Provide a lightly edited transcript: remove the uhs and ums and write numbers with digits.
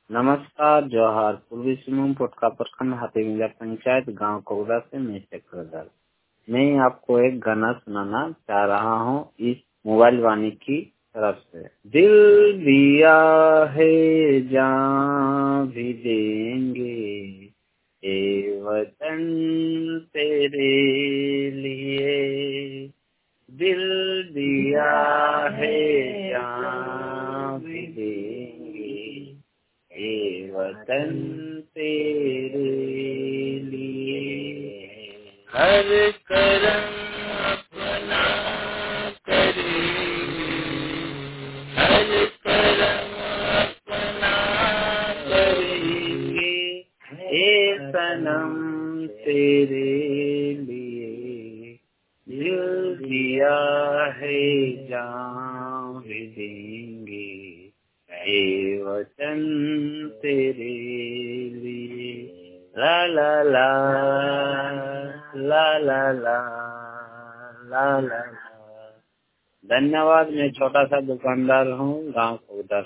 नमस्कार, जोहार। पूर्वी सिंहभूम पोटका प्रखंड हाथीगंजा पंचायत गांव कोगदा से मैं चक्रधर। मैं आपको एक गाना सुनाना चाह रहा हूँ इस मोबाइल वाणी की तरफ से। दिल दिया है जान भी देंगे, ए वतन तेरे लिए। दिल दिया है जान भी देंगे, ए वतन तेरे लिए। हर करम अपना करेंगे, हर करम अपना करेंगे, ए सनम तेरे लिए। दिल दिया है जान भी देंगे, ए वतन तेरे लिए। ला ला ला ला ला ला ला ला। धन्यवाद। मैं छोटा सा दुकानदार हूँ गांव कोगदा।